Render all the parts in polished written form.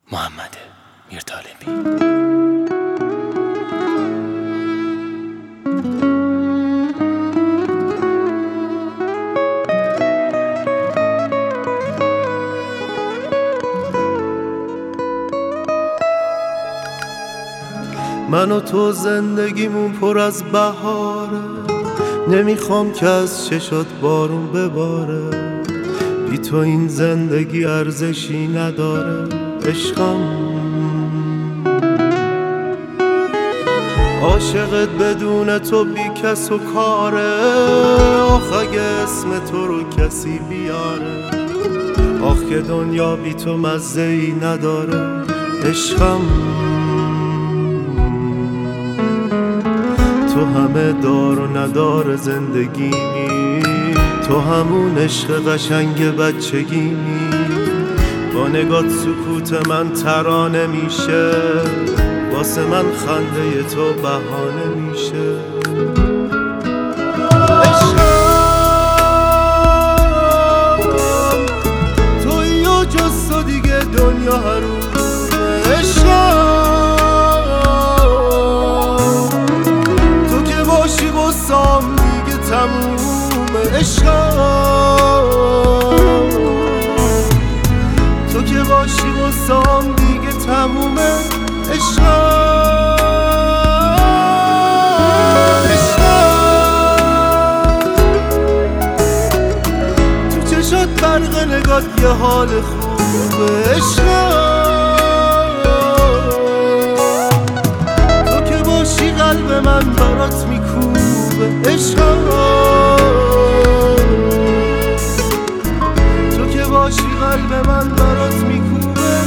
محمد میرطالبی. من و تو زندگیمون پر از بهاره، نمیخوام که از چشات بارون بباره. بی تو این زندگی ارزشی نداره عشقم. عاشقت بدون تو بی کس و کاره، آخ اگه اسم تو رو کسی بیاره. آخ که دنیا بی تو مزه ای نداره عشقم. تو همه دار و ندار زندگیمی، تو همون عشق قشنگ بچگیمی. با نگات سکوت من ترانه میشه، واسه من خنده تو بهانه میشه. عشقم تویی و جز تو دیگه دنیا حرومه. تو که باشی واسم دیگه تمومه. تو که باشی واسم دیگه تمومه. تو چشات برق نگات یه حال خوبه. تو که باشی قلب من برات میکوبه. تو که باشی قلب من برات میکوبه.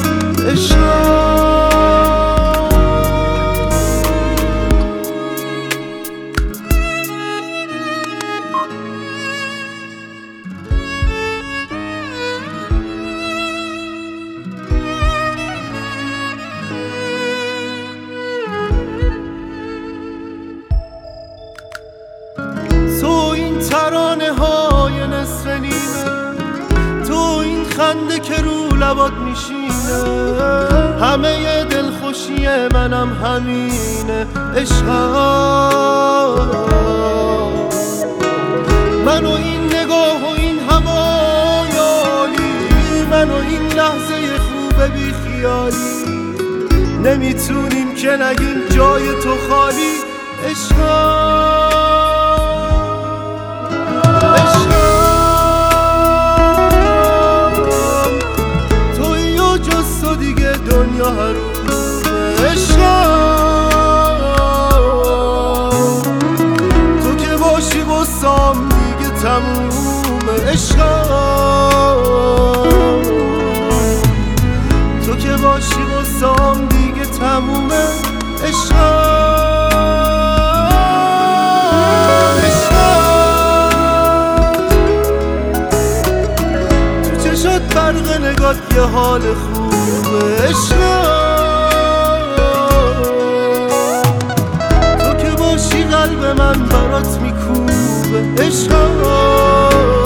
تو این ترانه های نصف نیمه، تو این خنده که رو لبات میشینه. همه دلخوشی منم همینه عشقم. من و این نگاه و این هوای عالی، من و این لحظه خوب بی خیالی. نمیتونیم که نگیم جای تو خالی عشقم. تویی و جز تو دیگه دنیا حرومه. تو که باشی واسم دیگه تمومه. تو که باشی واسم دیگه تمومه. تو چشات برق نگات یه حال خوبه. تو که باشی قلب من برات میکوبه.